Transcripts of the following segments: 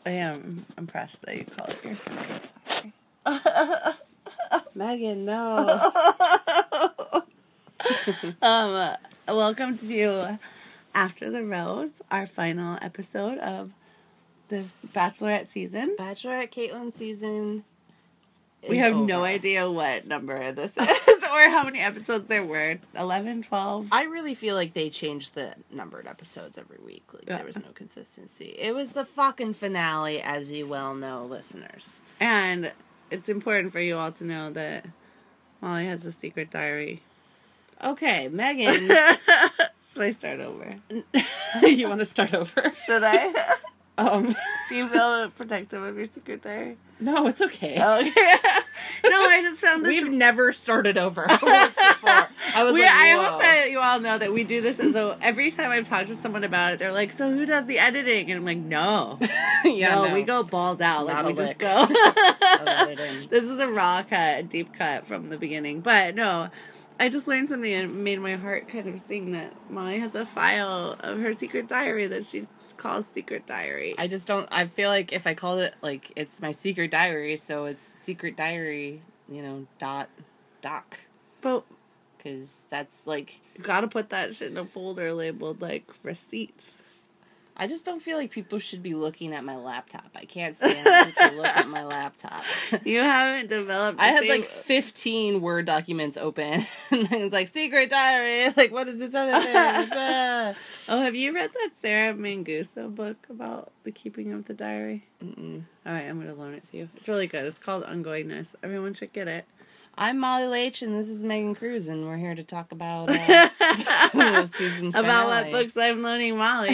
I am impressed that you call it your secret diary. Megan, no. Welcome to After the Rose, our final episode of this Bachelorette season. Bachelorette Caitlyn season. We have no idea what number this is or how many episodes there were. 11, 12? I really feel like they changed the numbered episodes every week. Like, there was no consistency. It was the fucking finale, as you well know, listeners. And it's important for you all to know that Molly has a secret diary. Okay, Megan. Should I start over? You want to start over? Should I? Do you feel protective of your secret diary? No, it's okay. Okay. No, I just found this. We've never started over once before. I hope that you all know that we do this as though every time I've talked to someone about it, they're like, so who does the editing? And I'm like, no. No, we go balls out. Not like, we just go. Editing. This is a raw cut, a deep cut from the beginning. But no, I just learned something and made my heart kind of sing that Molly has a file of her secret diary that she calls secret diary. I feel like if I called it, like, it's my secret diary, so it's secret diary, doc. But because that's, like... You gotta put that shit in a folder labeled, like, receipts. I just don't feel like people should be looking at my laptop. I can't stand people look at my laptop. You haven't developed... I had, like, 15 Word documents open, and it's like, secret diary, like, what is this other thing? Oh, have you read that Sarah Mangusa book about the keeping of the diary? Mm-mm. Alright, I'm gonna loan it to you. It's really good. It's called Ongoingness. Everyone should get it. I'm Molly Leitch, and this is Megan Cruz, and we're here to talk about the season finale. About what books I'm loaning Molly.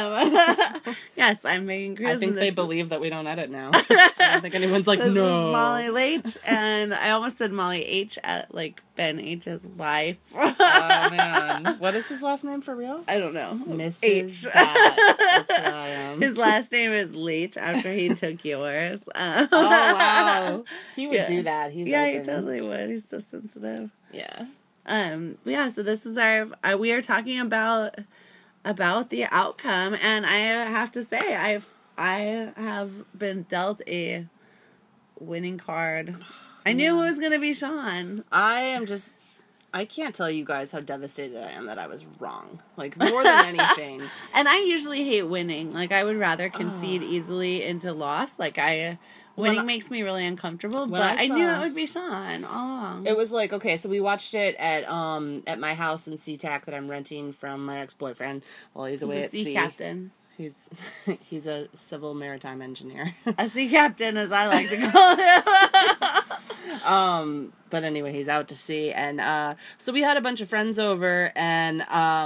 Yes, I'm Megan Cruz. I think they believe that we don't edit now. I don't think anyone's like, this no. Is Molly Leitch, and I almost said Molly H, like Ben H's wife. Oh, man. What is his last name for real? I don't know. Mrs. H. That's what I am. His last name is Leitch after he took yours. Oh, wow. He would do that. He's open. He totally would. He's so sensitive. Yeah. So this is we are talking about the outcome, and I have to say, I have been dealt a winning card. I knew it was going to be Sean. I can't tell you guys how devastated I am that I was wrong. Like, more than anything. And I usually hate winning. Like, I would rather concede easily into loss. Like, winning makes me really uncomfortable, but I knew it would be Sean all along. It was like, okay, so we watched it at my house in SeaTac that I'm renting from my ex-boyfriend while he's away at sea. Sea captain. He's a civil maritime engineer. A sea captain, as I like to call him. But anyway, he's out to sea, and so we had a bunch of friends over, and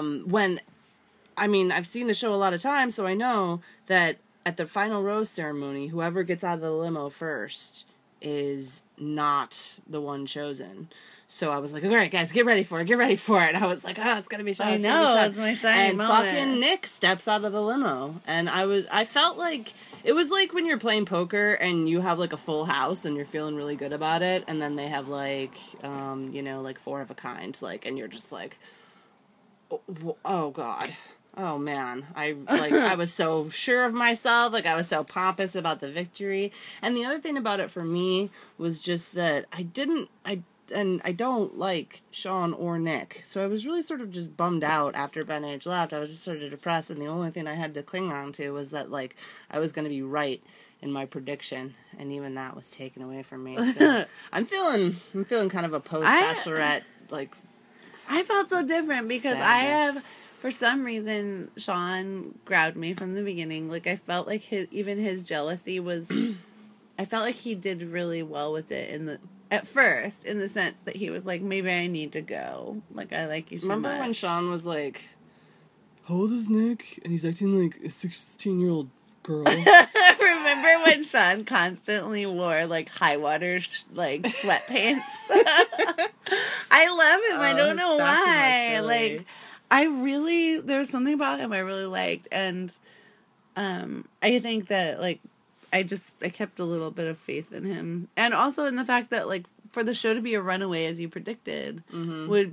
I've seen the show a lot of times, so I know that at the final rose ceremony, whoever gets out of the limo first is not the one chosen. So I was like, all right, guys, get ready for it. And I was like, it's going to be Sean. I know, it's my shining moment. And fucking Nick steps out of the limo. And I felt like, it was like when you're playing poker and you have like a full house and you're feeling really good about it. And then they have like, like four of a kind. Like, and you're just like, oh God. Oh man, I was so sure of myself, like I was so pompous about the victory. And the other thing about it for me was just that I don't like Sean or Nick. So I was really sort of just bummed out after Ben H left. I was just sort of depressed, and the only thing I had to cling on to was that like I was going to be right in my prediction, and even that was taken away from me. So I'm feeling kind of a post-Bachelorette like. I felt so different because sadness. For some reason, Sean grabbed me from the beginning. Like, I felt like his jealousy was... I felt like he did really well with it at first, in the sense that he was like, maybe I need to go. Like, I like you so much. Remember when Sean was like, how old is Nick? And he's acting like a 16-year-old girl. Remember when Sean constantly wore, like, high water, like, sweatpants? I love him. I don't know why. Like... there was something about him I really liked, and I think that, like, I kept a little bit of faith in him, and also in the fact that, like, for the show to be a runaway, as you predicted, would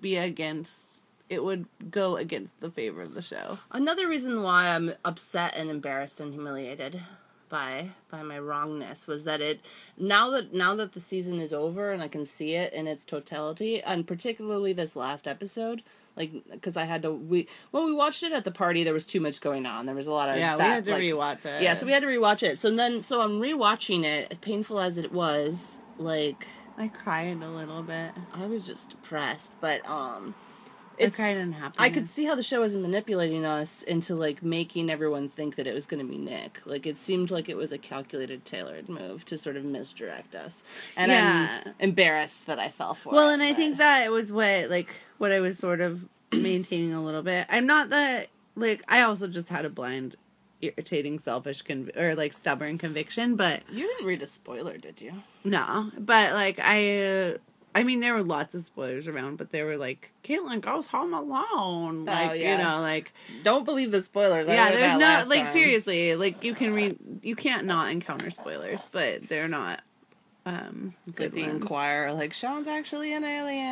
go against the favor of the show. Another reason why I'm upset and embarrassed and humiliated. by my wrongness was that now that the season is over and I can see it in its totality, and particularly this last episode, like, because when we watched it at the party, there was too much going on. There was a lot of we had to rewatch it. Yeah, so we had to rewatch it. So I'm rewatching it, as painful as it was. Like, I cried a little bit. I was just depressed, but I cried in happiness. I could see how the show was manipulating us into, like, making everyone think that it was going to be Nick. Like, it seemed like it was a calculated, tailored move to sort of misdirect us. And I'm embarrassed that I fell for it. Well, and I think that it was what I was sort of maintaining a little bit. I'm not that, like, I also just had a blind, irritating, selfish, stubborn conviction, but... You didn't read a spoiler, did you? No, but, like, I mean, there were lots of spoilers around, but they were like, Caitlin goes home alone. Like, you know, like... Don't believe the spoilers. Yeah, there's no... Like, seriously, like, you can't not encounter spoilers, but they're not, it's like the Inquirer, like, Sean's actually an alien.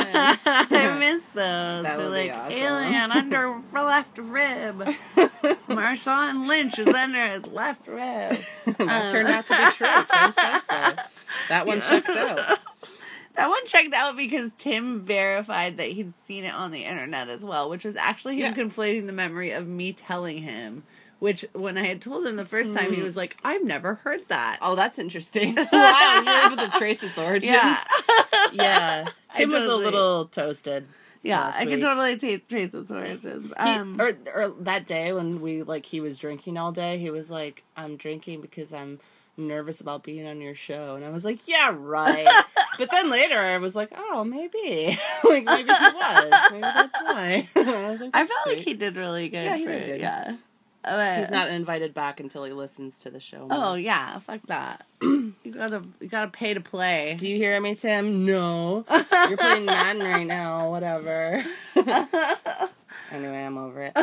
I miss those. That would like, be awesome. Alien under left rib. Marshawn Lynch is under his left rib. That turned out to be true. Tim said so. That one checked out. That one checked out because Tim verified that he'd seen it on the internet as well, which was actually him conflating the memory of me telling him, which when I had told him the first time, he was like, I've never heard that. Oh, that's interesting. Wow, you were able to trace its origins. Yeah. Yeah. Tim was a little toasted. Yeah, I can totally trace its origins. Or that day when he was drinking all day, he was like, I'm drinking because I'm nervous about being on your show. And I was like, yeah, right. But then later I was like, oh, maybe. Like, maybe he was. Maybe that's why. I was like, I felt like he did really good. Yeah, he did good. Yeah. He's not invited back until he listens to the show. Oh, yeah. Fuck that. You gotta pay to play. Do you hear me, Tim? No. You're playing Madden right now. Whatever. Anyway, I'm over it.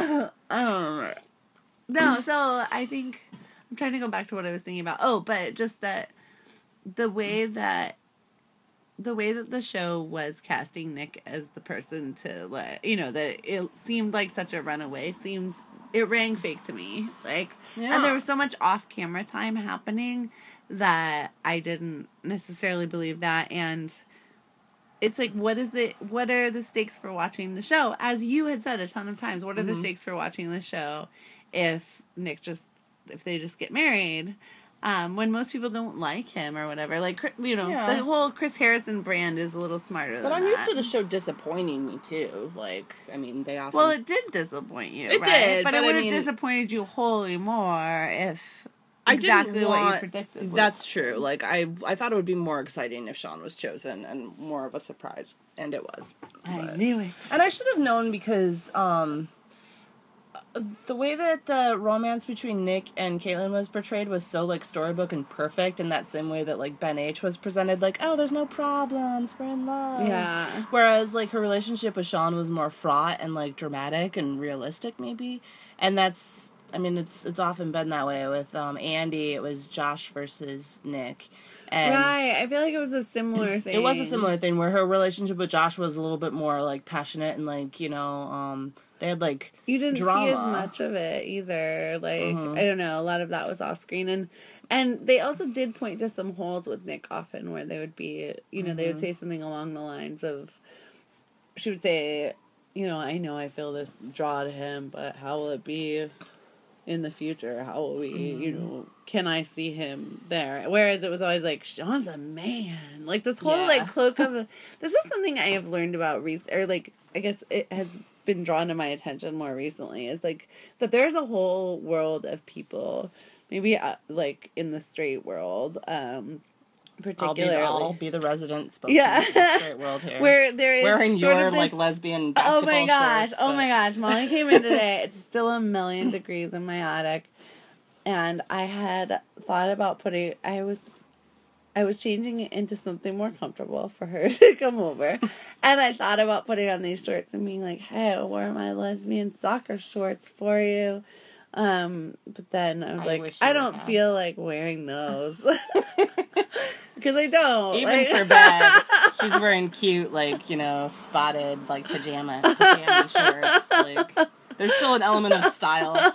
No, so I think... I'm trying to go back to what I was thinking about. Oh, but just that the way that the show was casting Nick as the person to let, that it seemed like such a runaway, it rang fake to me. Like, and there was so much off-camera time happening that I didn't necessarily believe that. And it's like, what are the stakes for watching the show? As you had said a ton of times, what are the stakes for watching the show if they just get married, when most people don't like him or whatever. Like, the whole Chris Harrison brand is a little smarter than that. But I'm used to the show disappointing me, too. Like, I mean, they often... Well, it did disappoint you, It right? did, but it would have disappointed you wholly more if exactly what you predicted was. That's true. Like, I thought it would be more exciting if Sean was chosen and more of a surprise. And it was. I knew it. And I should have known because, the way that the romance between Nick and Caitlin was portrayed was so, like, storybook and perfect in that same way that, like, Ben H was presented, like, oh, there's no problems, we're in love. Yeah. Whereas, like, her relationship with Sean was more fraught and, like, dramatic and realistic, maybe. And that's, I mean, it's often been that way. With Andy, it was Josh versus Nick. And right, I feel like it was a similar thing. It was a similar thing where her relationship with Josh was a little bit more, like, passionate and, like, they had, like, you didn't drama. see as much of it either. Like, I don't know, a lot of that was off screen. And they also did point to some holes with Nick often where they would be, they would say something along the lines of, she would say, I know I feel this draw to him, but how will it be in the future? How will we, can I see him there? Whereas it was always like, Sean's a man. Like, this whole, like, cloak of... This is something I have learned about, I guess it has been drawn to my attention more recently, is, like, that there's a whole world of people, maybe, like, in the straight world, particularly. I'll be the resident spokesman for the straight world here. Where there is wearing your, like, lesbian basketball shirts, Oh my gosh, Molly came in today. It's still 1,000,000 degrees in my attic. And I had thought about I was changing it into something more comfortable for her to come over. And I thought about putting on these shorts and being like, hey, I wore my lesbian soccer shorts for you. But then I was I don't feel like wearing those. Because I don't. Even for bed, she's wearing cute, like, spotted, like, pajama shorts. Like, there's still an element of style.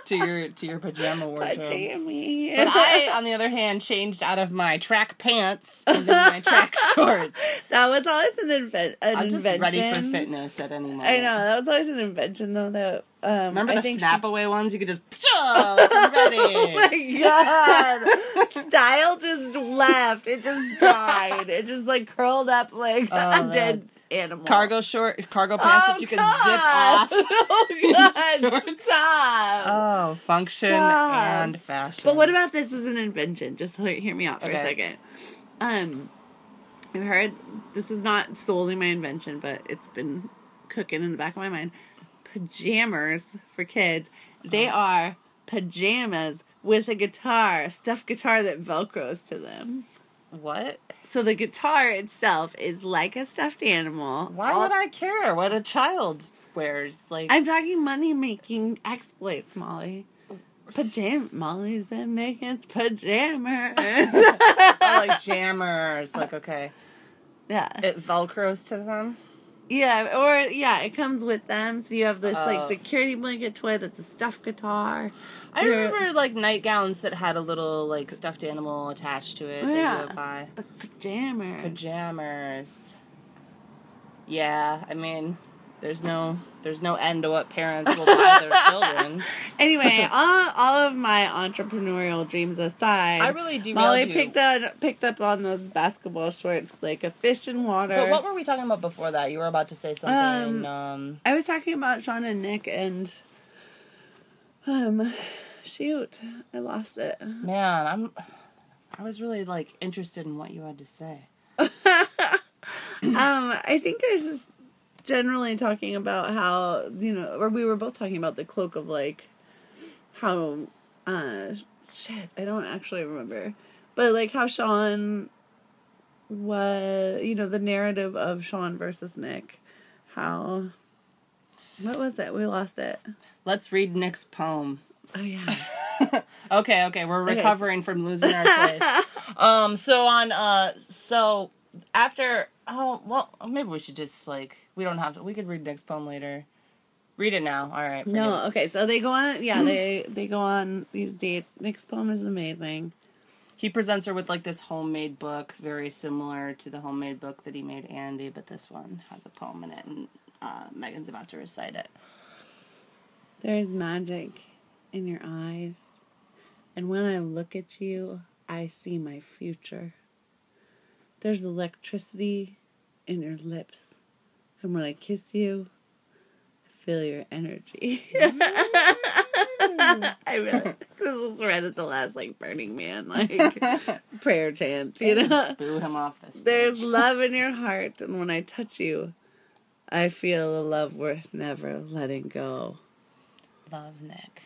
to your pajama wardrobe. Pajammy. But I, on the other hand, changed out of my track pants into my track shorts. That was always an invention. I'm just ready for fitness at any moment. I know, that was always an invention, though, that... Remember the snap-away ones? You could just... I'm ready. Oh, my God. Style just left. It just died. It just, like, curled up like a dead animal. Cargo pants that you can zip off. Oh, God. Stop. Oh, function and fashion. But what about this as an invention? Just hear me out for a second. I've heard, this is not solely my invention, but it's been cooking in the back of my mind. Pajamas for kids. They are pajamas with a guitar, stuffed guitar that Velcros to them. What? So the guitar itself is like a stuffed animal. Why would I care what a child wears? Like, I'm talking money-making exploits, Molly. Molly's in making pajamas. Oh, like jammers. Like, okay. Yeah. It Velcros to them? Yeah, it comes with them. So you have this, like, security blanket toy that's a stuffed guitar. I remember, like, nightgowns that had a little, like, stuffed animal attached to it that you would buy. But pajamas. Yeah, I mean, there's no end to what parents will buy their children. Anyway, all of my entrepreneurial dreams aside, I really do. Molly picked up on those basketball shorts like a fish in water. But what were we talking about before that? You were about to say something. I was talking about Sean and Nick and shoot, I lost it. Man, I was really like interested in what you had to say. I think there's this. Generally talking about how, or we were both talking about the cloak of, like, how, I don't actually remember. But, like, how Sean was, the narrative of Sean versus Nick. What was it? We lost it. Let's read Nick's poem. Oh, yeah. Okay, we're recovering from losing our place. So after... Oh, well, maybe we should just, like, we don't have to, we could read Nick's poem later. Read it now, alright. No, okay, so they go on, they go on these dates. Nick's poem is amazing. He presents her with, like, this homemade book, very similar to the homemade book that he made Andy, but this one has a poem in it, and Megan's about to recite it. There's magic in your eyes, and when I look at you, I see my future. There's electricity in your lips. And when I kiss you, I feel your energy. I really, this is right at the last, like, Burning Man, like, prayer chant, Boo him off this stage. There's love in your heart, and when I touch you, I feel a love worth never letting go. Love, Nick.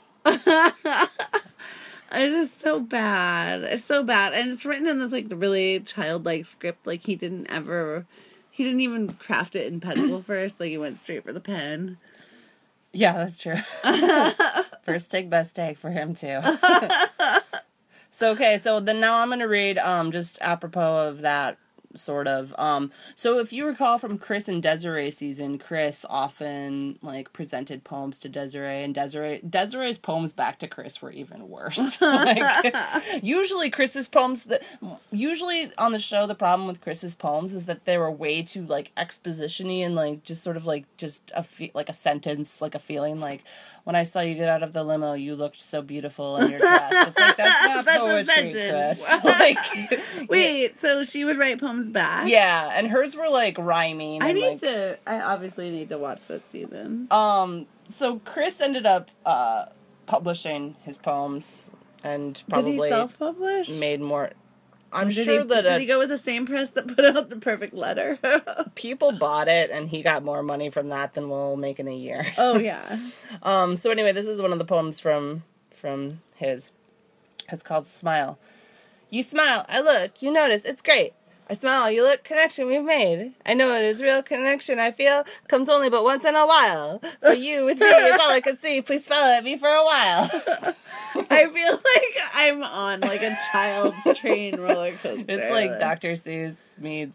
It is so bad. It's so bad. And it's written in this, like, the really childlike script. Like, he didn't even craft it in pencil first. Like, he went straight for the pen. Yeah, that's true. First take, best take for him, too. So then now I'm going to read, just apropos of that, sort of. So if you recall from Chris and Desiree season, Chris often, like, presented poems to Desiree, and Desiree's poems back to Chris were even worse. Like, usually on the show, the problem with Chris's poems is that they were way too, like, exposition-y and, like, just sort of, like, just like a sentence, like a feeling, like, when I saw you get out of the limo, you looked so beautiful in your dress. It's like, that's not poetry, Chris. Like, wait, so she would write poems back? Yeah, and hers were, like, rhyming. I obviously need to watch that season. So Chris ended up publishing his poems and probably did he self-publish? Made more. Did he go with the same press that put out The Perfect Letter? People bought it, and he got more money from that than we'll make in a year. Oh, yeah. So anyway, this is one of the poems from his. It's called Smile. You smile, I look, you notice, it's great. I smile, you look, connection we've made. I know it is real connection I feel, comes only but once in a while. For you with me is all I could see, please smile at me for a while. I feel like I'm on, like, a child's train roller coaster. It's like Dr. Seuss meets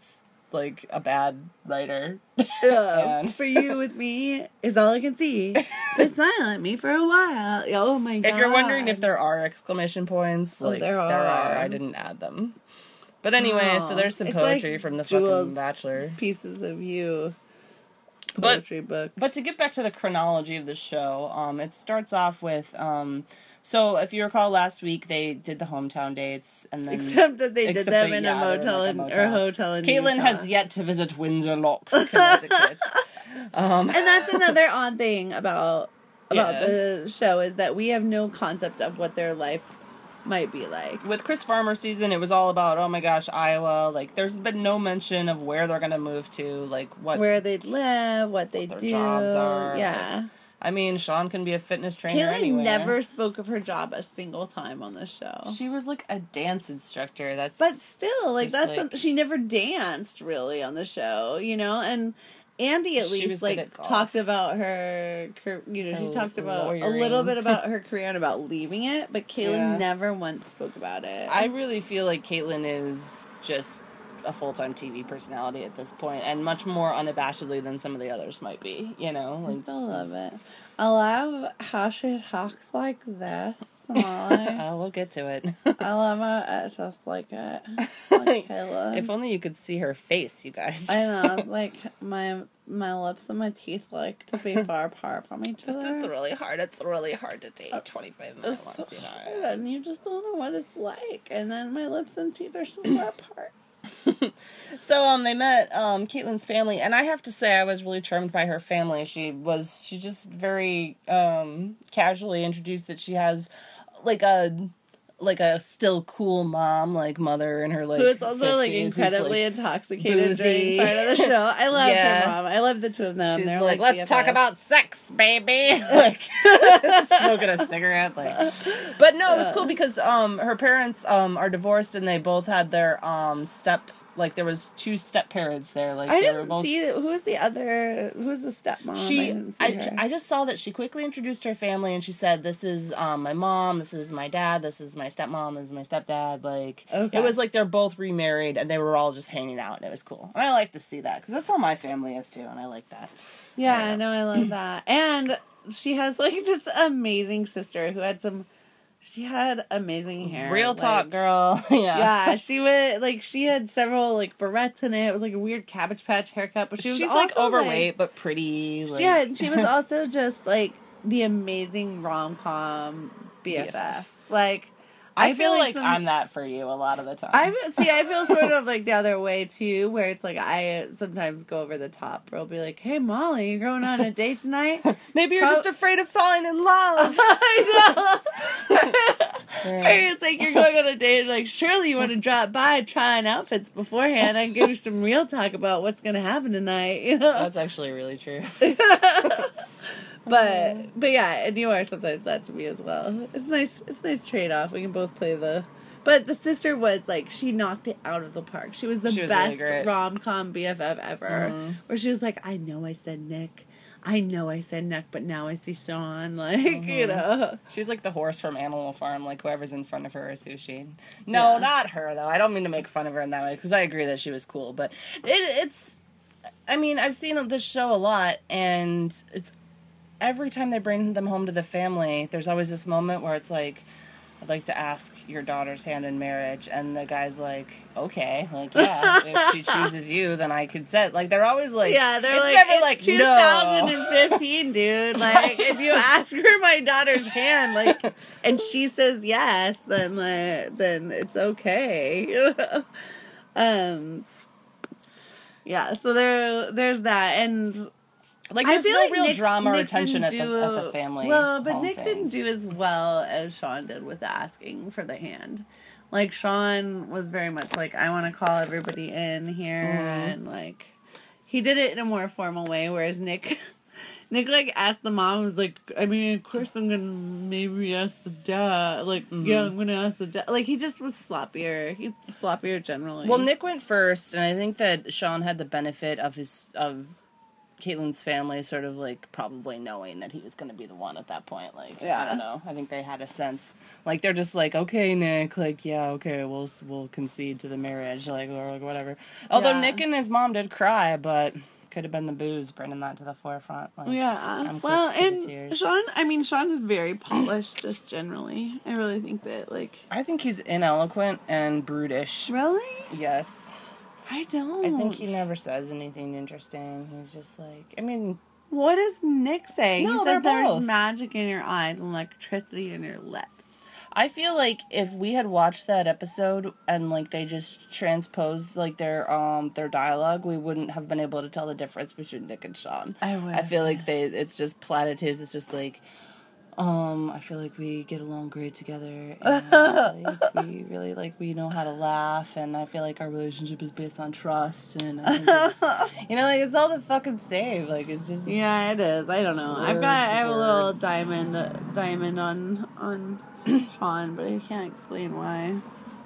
like a bad writer. And for you with me is all I can see. They smile at me for a while. Oh my god. If you're wondering if there are exclamation points, like there are. I didn't add them. But anyway, so there's some poetry like from the fucking Bachelor. Pieces of you. Poetry book. But to get back to the chronology of the show, it starts off with so if you recall last week they did the hometown dates and then except that they did them in a motel or hotel in Caitlin Utah. has yet to visit Windsor Locks, Connecticut. And that's another odd thing about the show is that we have no concept of what their life might be like. With Chris Farmer's season, it was all about, oh my gosh, Iowa. Like, there's been no mention of where they're going to move to, like, where they live, what they do. Jobs are. Yeah. Like, I mean, Sean can be a fitness trainer Caitlin anywhere. never spoke of her job a single time on the show. She was, like, a dance instructor. But still, like, she never danced, really, on the show, you know? And Andy at least like talked about her, she talked about a little bit about her career and about leaving it, but Caitlin never once spoke about it. I really feel like Caitlin is just a full-time TV personality at this point, and much more unabashedly than some of the others might be, you know? Like, I still love it. I love how she talks like this. We'll get to it. I love it just like it. Like Kayla. If only you could see her face, you guys. I know, like my lips and my teeth like to be far apart from each other. It's really hard. It's really hard to date 25 minutes once, you know. And you just don't know what it's like. And then my lips and teeth are so far apart. So they met Caitlin's family, and I have to say I was really charmed by her family. She just very casually introduced that she has like a still cool mom, like mother in her like who is also 50s, like incredibly intoxicated boozy. during part of the show. I love her mom. I love the two of them. She's They're like, let's BFF. talk about sex, baby. Like smoking a cigarette. Like, but no, it was cool because her parents are divorced and they both had their there was two step parents there. Like I they didn't were both... see who's the stepmom. I just saw that she quickly introduced her family and she said, "This is my mom. This is my dad. This is my stepmom. This is my stepdad." Like it was like they're both remarried and they were all just hanging out and it was cool. And I like to see that because that's how my family is too, and I like that. Yeah, I know. I love that. And she has like this amazing sister who had She had amazing hair. Real talk, girl. Yeah, she had several like barrettes in it. It was like a weird Cabbage Patch haircut, but she's also, like overweight but pretty. Like... Yeah, and she was also just like the amazing rom-com BFF. Like I feel like I'm that for you a lot of the time. I feel sort of like the other way too, where it's like I sometimes go over the top. Where I'll be like, "Hey, Molly, you going on a date tonight? Maybe you're just afraid of falling in love." I know. Hey, it's like you're going on a date, and like surely you want to drop by, try on outfits beforehand. I can give you some real talk about what's going to happen tonight. You know, that's actually really true. But yeah, and you are sometimes that to me as well. It's nice trade off. We can both play but the sister was like, she knocked it out of the park. She was best really rom-com BFF ever. Where she was like, I know I said Nick, but now I see Sean. Like, you know. She's like the horse from Animal Farm. Like, whoever's in front of her is sushi. No, not her, though. I don't mean to make fun of her in that way, because I agree that she was cool. But it's... I mean, I've seen this show a lot, and it's... Every time they bring them home to the family, there's always this moment where it's like, I'd like to ask your daughter's hand in marriage. And the guy's like, okay. Like, yeah, if she chooses you, then I consent. Like, they're always like... Yeah, they're it's like, never like, 2015, dude. Like, if you ask her my daughter's hand, like, and she says yes, then it's okay. Yeah, so there's that. And... Like, there's no real drama or tension at the family. Well, but Nick didn't do as well as Sean did with asking for the hand. Like, Sean was very much like, I want to call everybody in here, and, like, he did it in a more formal way, whereas Nick, like, asked the mom, was like, I mean, of course I'm gonna maybe ask the dad. Like, yeah, I'm gonna ask the dad. Like, he just was sloppier. He's sloppier generally. Well, Nick went first, and I think that Sean had the benefit of Caitlin's family sort of, like, probably knowing that he was going to be the one at that point. Like, Yeah. I don't know. I think they had a sense. Like, they're just like, okay, Nick, like, yeah, okay, we'll concede to the marriage, like, or like, whatever. Although Yeah. Nick and his mom did cry, but could have been the booze bringing that to the forefront. Like, Yeah. I'm Well, quick to the and tears. Sean is very polished, just generally. I really think that, like... I think he's ineloquent and brutish. Really? Yes. I don't. I think he never says anything interesting. He's just like, I mean... What does Nick say? No, he they're says there's both. magic in your eyes and electricity in your lips. I feel like if we had watched that episode and, like, they just transposed, like, their dialogue, we wouldn't have been able to tell the difference between Nick and Sean. I feel like it's just platitudes. It's just like, I feel like we get along great together, and like, we really, like, we know how to laugh, and I feel like our relationship is based on trust, and I think it's, you know, like, it's all the fucking same. Like, it's just... Yeah, it is. I don't know. I have a little diamond on Sean, but I can't explain why.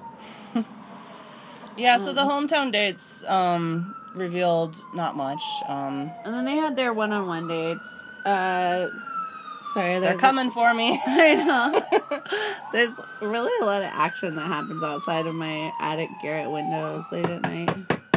Yeah, so the hometown dates revealed not much. And then they had their one-on-one dates. Sorry, They're coming for me. I know. There's really a lot of action that happens outside of my attic garret windows late at night.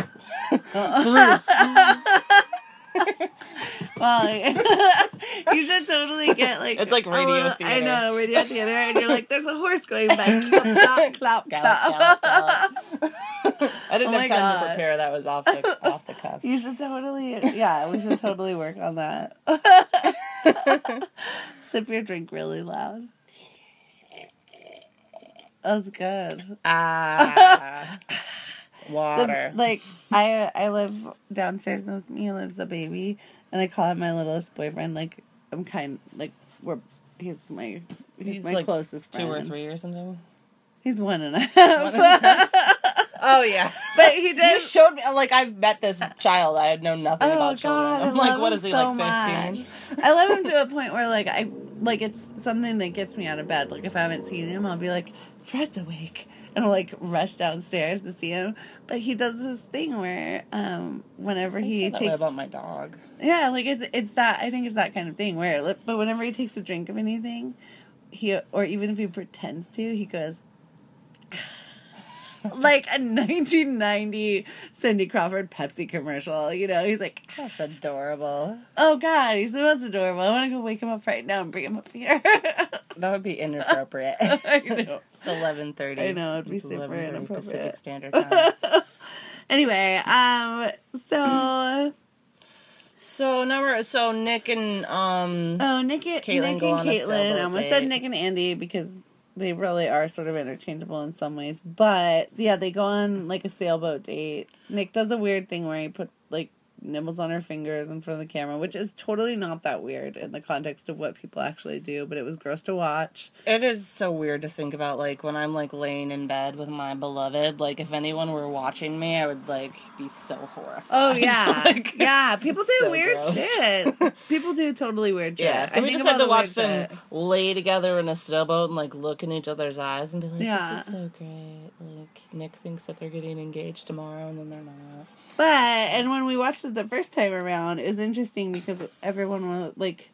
Well, you should totally get like... It's like radio theater. I know, radio theater, and you're like, there's a horse going by. Clap, clap, clap, Gallop. I didn't Oh have my time to God. prepare. That was off the cuff. You should totally... Yeah, we should totally work on that. Sip your drink really loud. That's good. Water. I live downstairs, and with me lives a baby, and I call him my littlest boyfriend. Like, I'm kind he's my like closest friend. 2 or 3 or something. He's 1.5. Oh yeah, But he you did. showed me. Like, I've met this child. I had known nothing Oh about children. God, I'm I like, love what him is he, so like 15? much. I love him to a point where it's something that gets me out of bed. Like, if I haven't seen him, I'll be like, Fred's awake, and I'll like rush downstairs to see him. But he does this thing where whenever he I feel that way takes about my dog. Yeah, like it's that. I think it's that kind of thing where, but whenever he takes a drink of anything, or even if he pretends to, he goes like a 1990 Cindy Crawford Pepsi commercial. You know, he's like, That's adorable. oh God, he's the most adorable. I want to go wake him up right now and bring him up here. That would be inappropriate. I know. It's 11:30. I know, it'd be It's super 11:30 inappropriate. Pacific Standard Time. Anyway, So Nick and Nick and Caitlin go on a Caitlin. sailboat I almost date. said Nick and Andy because they really are sort of interchangeable in some ways. But yeah, they go on like a sailboat date. Nick does a weird thing where he put like nibbles on her fingers in front of the camera, which is totally not that weird in the context of what people actually do, but it was gross to watch. It is so weird to think about, like, when I'm, like, laying in bed with my beloved, like, if anyone were watching me, I would, like, be so horrified. Oh, yeah. Like, Yeah, people do so weird gross. shit. People do totally weird shit. Yeah, so we just had to watch them lay together in a sailboat and, like, look in each other's eyes and be like, Yeah. this is so great. Like, Nick thinks that they're getting engaged tomorrow, and then they're not. But, and when we watched it the first time around, it was interesting because everyone was like,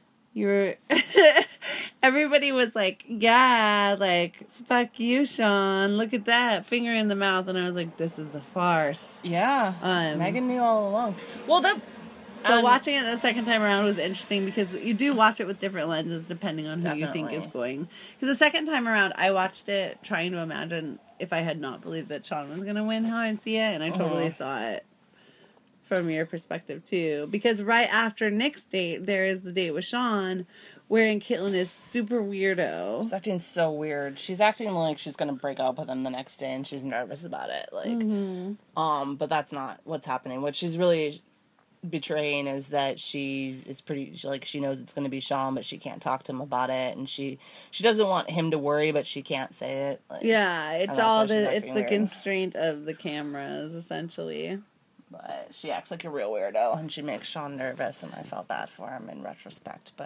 everybody was like, yeah, like, fuck you, Sean, look at that, finger in the mouth, and I was like, this is a farce. Yeah, Megan knew all along. Well, So watching it the second time around was interesting because you do watch it with different lenses depending on who you think is going. Because the second time around, I watched it trying to imagine if I had not believed that Sean was going to win, how I'd see it, and I totally saw it from your perspective too. Because right after Nick's date, there is the date with Sean, wherein Caitlin is super weirdo. She's acting so weird. She's acting like she's gonna break up with him the next day, and she's nervous about it. Like, but that's not what's happening. What she's really betraying is that she knows it's going to be Sean, but she can't talk to him about it, and she doesn't want him to worry, but she can't say it. Like, yeah, it's that's all why she's it's acting the weird. constraint of the cameras, essentially. But she acts like a real weirdo, and she makes Sean nervous, and I felt bad for him in retrospect, but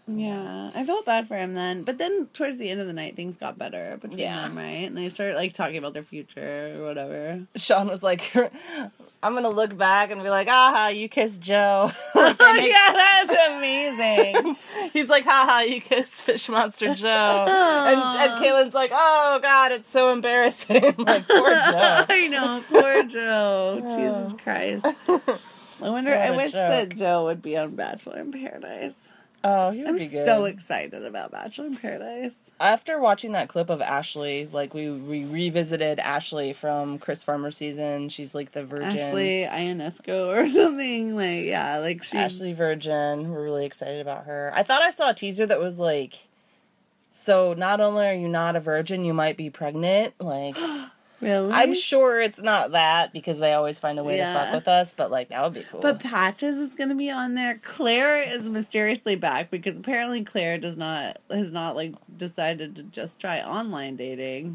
Yeah, I felt bad for him then. But then towards the end of the night, things got better between them, right? And they started, like, talking about their future or whatever. Sean was like, I'm going to look back and be like, aha, you kissed Joe. Like, yeah, that's amazing. He's like, haha, you kissed Fish Monster Joe. And Caitlin's like, oh, God, it's so embarrassing. Like, poor Joe. I know, poor Joe. Jesus Christ. I wish that Joe would be on Bachelor in Paradise. Oh, he would be good. I'm so excited about Bachelor in Paradise. After watching that clip of Ashley, like, we revisited Ashley from Chris Farmer season. She's, like, the virgin. Ashley Ionesco or something. Like, yeah, like, she's... Ashley Virgin. We're really excited about her. I thought I saw a teaser that was, like, so not only are you not a virgin, you might be pregnant. Like... Really? I'm sure it's not that, because they always find a way to fuck with us, but, like, that would be cool. But Patches is going to be on there. Claire is mysteriously back, because apparently Claire has not, like, decided to just try online dating.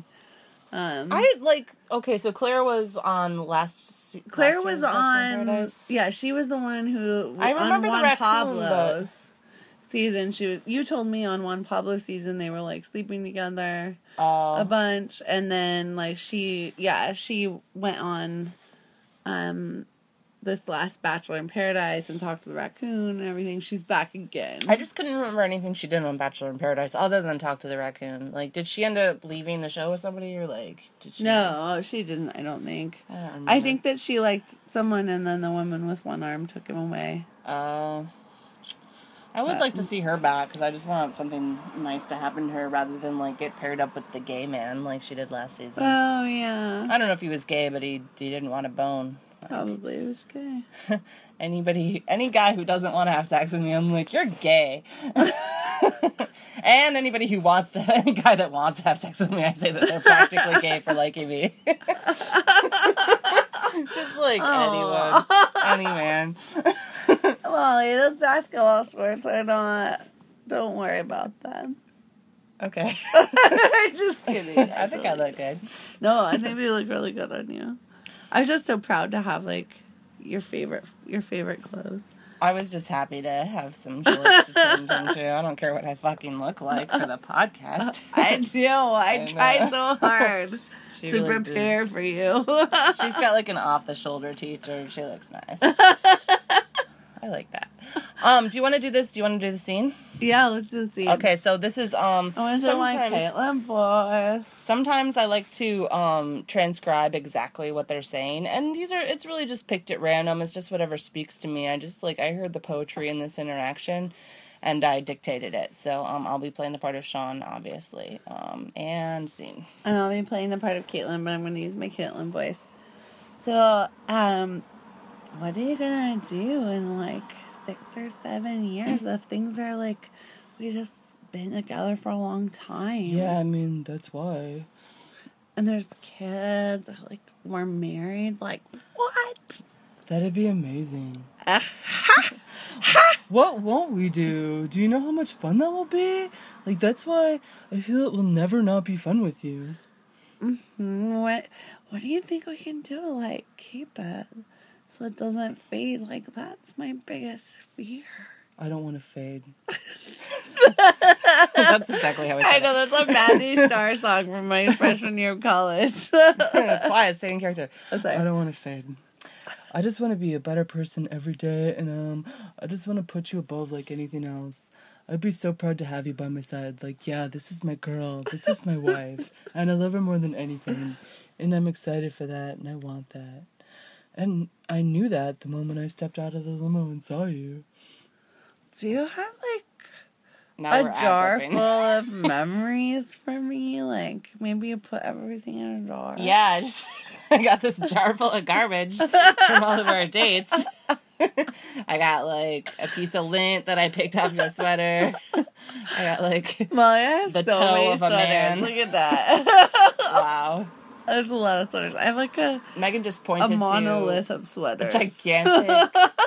Okay, so Claire was on Claire was on, yeah, she was the one who, I remember on the raccoon, Pablo's season, you told me on Juan Pablo season they were, like, sleeping together a bunch, and then, like, she went on this last Bachelor in Paradise and talked to the raccoon and everything. She's back again. I just couldn't remember anything she did on Bachelor in Paradise other than talk to the raccoon. Like, did she end up leaving the show with somebody, or, like, did she? No, she didn't, I don't think. I think that she liked someone, and then the woman with one arm took him away. I would like to see her back, because I just want something nice to happen to her rather than, like, get paired up with the gay man like she did last season. Oh, yeah. I don't know if he was gay, but he didn't want to bone. Probably it was gay. Any guy who doesn't want to have sex with me, I'm like, you're gay. And any guy that wants to have sex with me, I say that they're practically gay for liking me. Just like anyone. Any man. Molly, those basketball shorts are not. Don't worry about them. Okay. Just kidding. I think I look good. No, I think they look really good on you. I was just so proud to have, like, your favorite clothes. I was just happy to have some shorts to change into. I don't care what I fucking look like for the podcast. I do. I tried so hard to really prepare for you. She's got, like, an off-the-shoulder t-shirt. She looks nice. I like that. Do you want to do this? Do you want to do the scene? Yeah, let's do the scene. Okay, so this is, I want to do my Caitlin voice. Sometimes I like to, transcribe exactly what they're saying, and it's really just picked at random. It's just whatever speaks to me. I heard the poetry in this interaction, and I dictated it. So, I'll be playing the part of Sean, obviously. And scene. And I'll be playing the part of Caitlin, but I'm going to use my Caitlin voice. So, what are you gonna do in, like, 6 or 7 years if things are, like, we just been together for a long time? Yeah, I mean, that's why. And there's kids, like, we're married, like, what? That'd be amazing. What won't we do? Do you know how much fun that will be? Like, that's why I feel it will never not be fun with you. Mm-hmm. What do you think we can do to, like, keep it? So it doesn't fade. Like, that's my biggest fear. I don't want to fade. That's exactly how I know, that's a Matthew Star song from my freshman year of college. Quiet, singing character. I don't want to fade. I just want to be a better person every day, and I just want to put you above, like, anything else. I'd be so proud to have you by my side. Like, yeah, this is my girl. This is my wife. And I love her more than anything. And I'm excited for that, and I want that. And I knew that the moment I stepped out of the limo and saw you. Do you have, like, a jar full of memories for me? Like, maybe you put everything in a jar? Yeah, I got this jar full of garbage from all of our dates. I got, like, a piece of lint that I picked off your sweater. I got, like, the toe of a man. Look at that. Wow. There's a lot of sweaters. I have, like, Megan just pointed a monolith of sweaters. A gigantic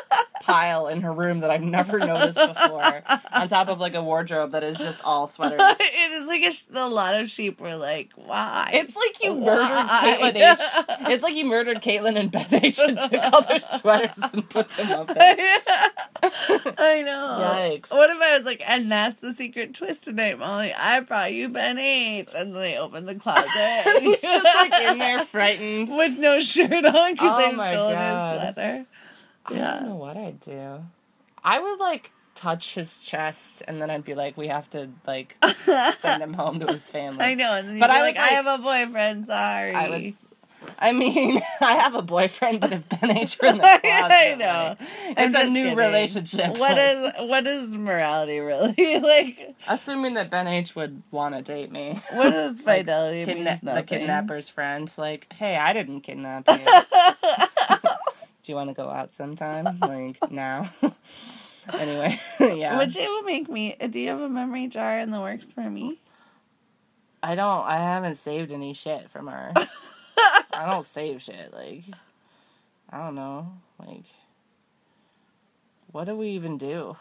pile in her room that I've never noticed before, on top of, like, a wardrobe that is just all sweaters. It is like a lot of sheep were like, why? It's like you murdered Caitlin H. It's like you murdered Caitlin and Beth H. and took all their sweaters and put them up there. I know. Yikes. What if I was like, and that's the secret twist tonight, Molly? I brought you Ben H. And then they open the closet. And he's just, like, in there frightened. With no shirt on because they've my stolen God. his sweater. I don't know what I'd do. I would, like, touch his chest, and then I'd be like, we have to, like, send him home to his family. I know. And then you'd But be I like, would, I have a boyfriend, sorry. I have a boyfriend, but if Ben H. were in the closet, I know. Like, I'm it's a just new kidding. relationship. What is morality really? Like, assuming that Ben H. would want to date me. what is fidelity? Like, means the nothing. kidnapper's friend. Like, hey, I didn't kidnap you. Do you want to go out sometime? Like, now? Anyway, yeah. Which it will make me. Do you have a memory jar in the works for me? I haven't saved any shit from her. I don't save shit. Like, I don't know. Like, what do we even do?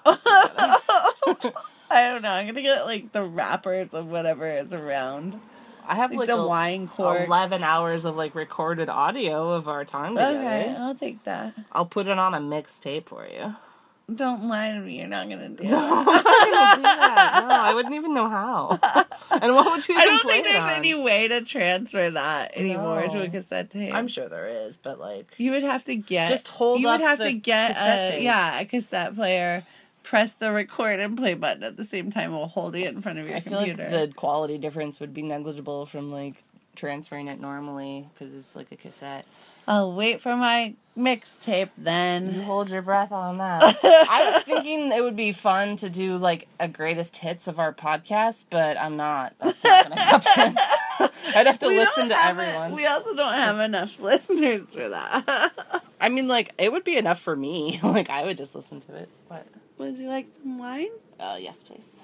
I don't know. I'm gonna get like the wrappers of whatever is around. I have like the wine cork. 11 hours of like recorded audio of our time together. Okay, I'll take that. I'll put it on a mixtape for you. Don't lie to me. You're not gonna do I'm it. not gonna do that. No, I wouldn't even know how. And what would you even I don't play think it there's on? any way to transfer that anymore No. to a cassette tape. I'm sure there is, but like, You would have to get. just hold You up would have the to get cassette tape. a cassette player. Press the record and play button at the same time while holding it in front of your I feel computer. like the quality difference would be negligible from like transferring it normally because it's like a cassette. I'll wait for my mixtape You then. hold your breath on that. I was thinking it would be fun to do like a greatest hits of our podcast, but I'm not. That's not going to happen. I'd have to listen to everyone. We also don't have enough listeners for that. I mean, like, it would be enough for me. Like, I would just listen to it. What? Would you like some wine? Yes, please.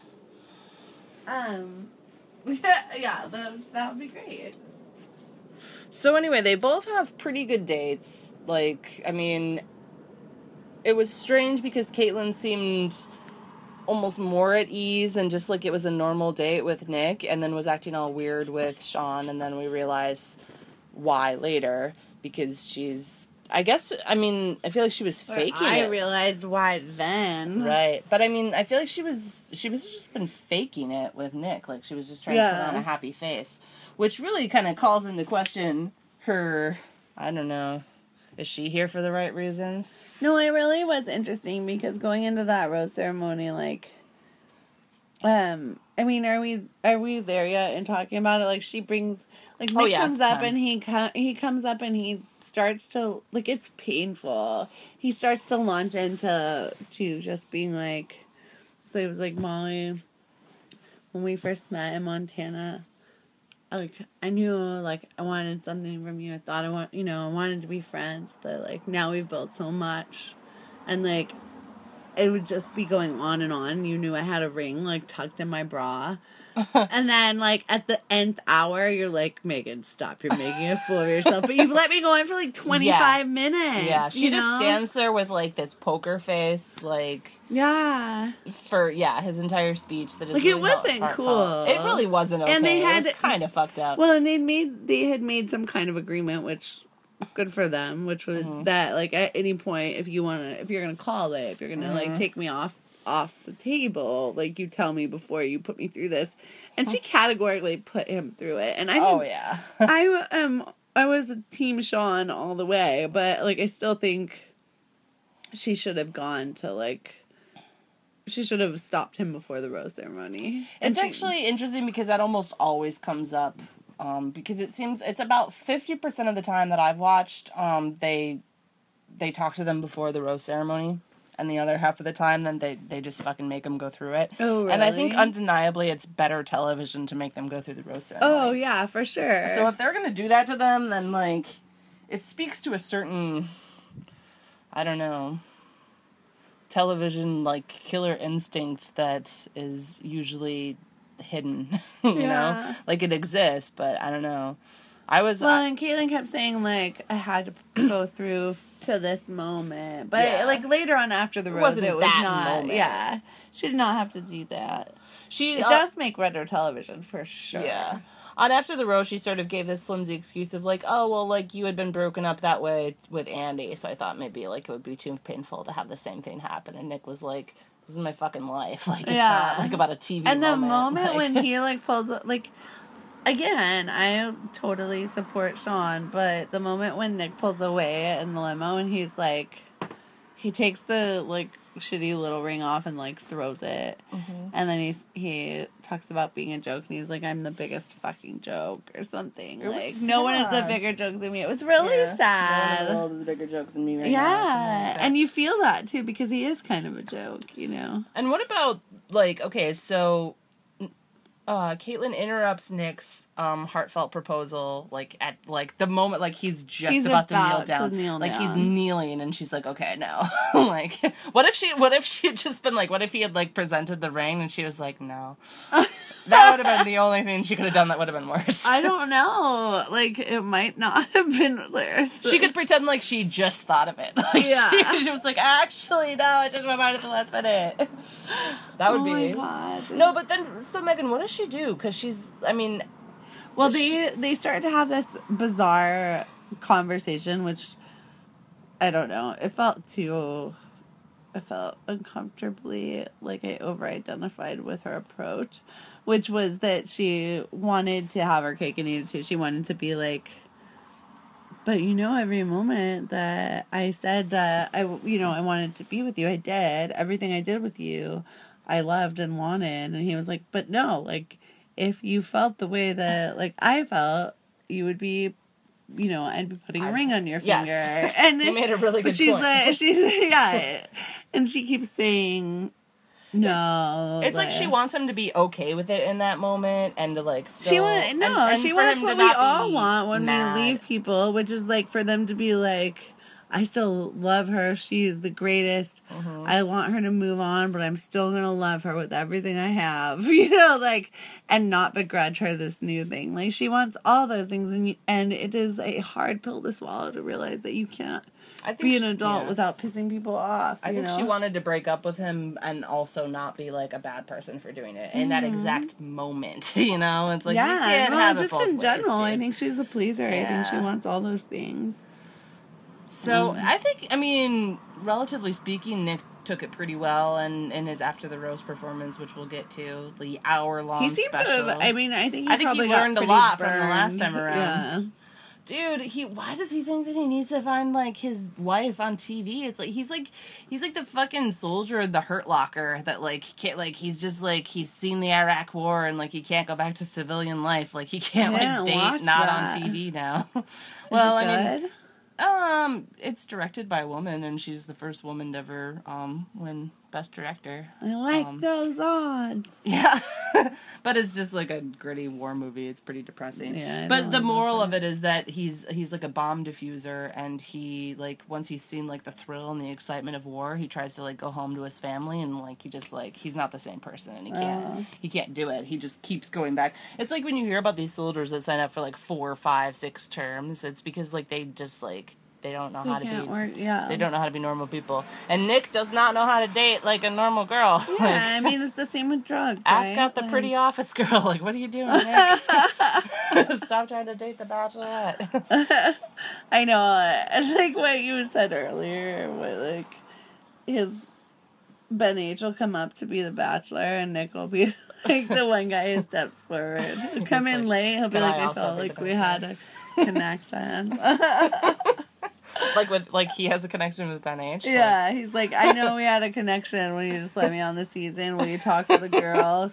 Yeah, that would be great. So anyway, they both have pretty good dates. Like, I mean, it was strange because Caitlin seemed almost more at ease and just like it was a normal date with Nick, and then was acting all weird with Sean, and then we realized why later, because she's, I guess, I mean, I feel like she was faking I it. realized why then. Right. But I mean, I feel like she was just been faking it with Nick. Like, she was just trying to put on a happy face. Which really kind of calls into question her, I don't know, is she here for the right reasons? No, it really was interesting because going into that rose ceremony, like, I mean, are we there yet in talking about it? Like, she brings, like, Nick comes up and he comes up and he starts to, like, it's painful. He starts to launch into just being like, so he was like, Molly, when we first met in Montana, like, I knew, like, I wanted something from you. I thought I wanted to be friends, but, like, now we've built so much. And, like, it would just be going on and on. You knew I had a ring, like, tucked in my bra. And then, like, at the nth hour, you're like, Megan, stop. You're making a fool of yourself. But you've let me go on for, like, 25 minutes. Yeah, she just stands there with, like, this poker face, like... Yeah. For, his entire speech that is like, really it wasn't heartfelt. cool. It really wasn't okay. And they had... It was kind of fucked up. Well, and they had made some kind of agreement, which... good for them, which was that, like, at any point, if you're gonna call it, if you're gonna like take me off the table, like, you tell me before you put me through this. And she categorically put him through it. And I mean, I was a team Sean all the way, but, like, I still think she should have gone to, like, she should have stopped him before the rose ceremony. It's actually interesting because that almost always comes up. Because it seems it's about 50% of the time that I've watched, they talk to them before the rose ceremony, and the other half of the time, then they just fucking make them go through it. Oh, really? And I think undeniably it's better television to make them go through the rose ceremony. Oh, yeah, for sure. So if they're gonna do that to them, then, like, it speaks to a certain, I don't know, television, like, killer instinct that is usually hidden, you know? Like, it exists, but I don't know. and Caitlyn kept saying, like, I had to go through to this moment. But, like, later on after the rose, it was not... Moment. Yeah. She did not have to do that. It does make better television, for sure. Yeah. On After the Rose, she sort of gave this flimsy excuse of, like, oh, well, like, you had been broken up that way with Andy, so I thought maybe, like, it would be too painful to have the same thing happen. And Nick was like, this is my fucking life. Like, it's not, like, about a TV and moment. And the moment when he, like, pulls... Like... Again, I totally support Sean, but the moment when Nick pulls away in the limo and he's like, he takes the, like, shitty little ring off and, like, throws it. Mm-hmm. And then he talks about being a joke and he's like, I'm the biggest fucking joke or something. Like, no one is a bigger joke than me. It was really sad. No one in the world is a bigger joke than me right now. Yeah. And you feel that, too, because he is kind of a joke, you know? And what about, like, okay, so... Caitlyn interrupts Nick's heartfelt proposal, like, at, like, the moment, like, he's about to kneel down. Like, he's kneeling, and she's like, okay, no. Like, what if she had just been, like, what if he had, like, presented the ring, and she was like, no. That would have been the only thing she could have done that would have been worse. I don't know. Like, it might not have been there. So. She could pretend like she just thought of it. Like, she was like, actually, no, I changed my mind at the last minute. That would be. My God. No, but then, so Megan, what does she do? Because she's, I mean... Well, they started to have this bizarre conversation, which, I don't know, it felt uncomfortably like I over-identified with her approach, which was that she wanted to have her cake and eat it too. She wanted to be like, but every moment that I said that I wanted to be with you, I did. Everything I did with you, I loved and wanted. And he was like, but no, like, if you felt the way that, like, I felt, you would be, I'd be putting a ring on your finger. Yes. And you made a really good point. And she keeps saying, no. It's like she wants him to be okay with it in that moment and to, like, still... She wants what we all want when we leave people, which is, like, for them to be like, I still love her. She is the greatest. Mm-hmm. I want her to move on, but I'm still going to love her with everything I have, and not begrudge her this new thing. Like, she wants all those things, and it is a hard pill to swallow to realize that you can't be an adult without pissing people off. I think she wanted to break up with him and also not be, like, a bad person for doing it in that exact moment, It's like, you can't have it both ways, just in general, dude. I think she's a pleaser. Yeah. I think she wants all those things. So, I think, relatively speaking, Nick took it pretty well, and in his After the Rose performance, which we'll get to, the hour-long special. I think he learned a lot from the last time around. Yeah. Dude, why does he think that he needs to find, like, his wife on TV? It's like, he's like the fucking soldier in the Hurt Locker that, like, can't, like, he's just, like, he's seen the Iraq War and, like, he can't go back to civilian life. Like, he can't, like, date not on TV now. Well, good? It's directed by a woman, and she's the first woman to ever win Best Director. I like those odds. Yeah, but it's just like a gritty war movie. It's pretty depressing. Yeah, but the moral of it is that he's like a bomb diffuser, and he, like, once he's seen, like, the thrill and the excitement of war, he tries to, like, go home to his family, and, like, he just, like, he's not the same person, and he can't do it. He just keeps going back. It's like when you hear about these soldiers that sign up for, like, 4, 5, 6 terms. It's because, like, they just, like, they don't know how to be. They don't know how to be normal people. And Nick does not know how to date like a normal girl. Yeah, it's the same with drugs. Ask out the pretty office girl. Like, what are you doing, Nick? Stop trying to date the Bachelorette. I know. It's like what you said earlier. Like, Ben H will come up to be the Bachelor, and Nick will be like the one guy who steps forward. He'll come in late. He'll be like, I felt like we had a connection. Like he has a connection with Ben H. Yeah, he's like, I know we had a connection when you just let me on the season. Will you talk to the girls?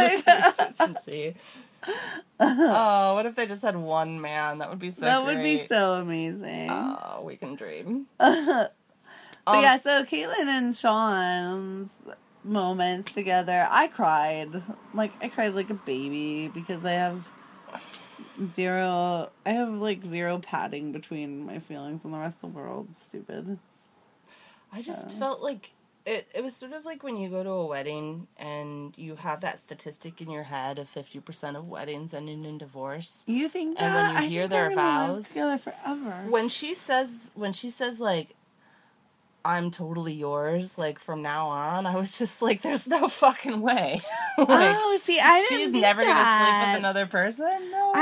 Oh, what if they just had one man? That would be so. That would be so amazing. Oh, we can dream. But yeah, so Caitlyn and Sean's moments together, I cried like a baby because I have zero padding between my feelings and the rest of the world. Stupid. I just felt like It was sort of like when you go to a wedding and you have that statistic in your head of 50% of weddings ending in divorce. You think that? And when you hear their vows together forever. When she says like, I'm totally yours, like, from now on, I was just like, there's no fucking way. Like, oh, see, I didn't she's think never that. Gonna sleep with another person? No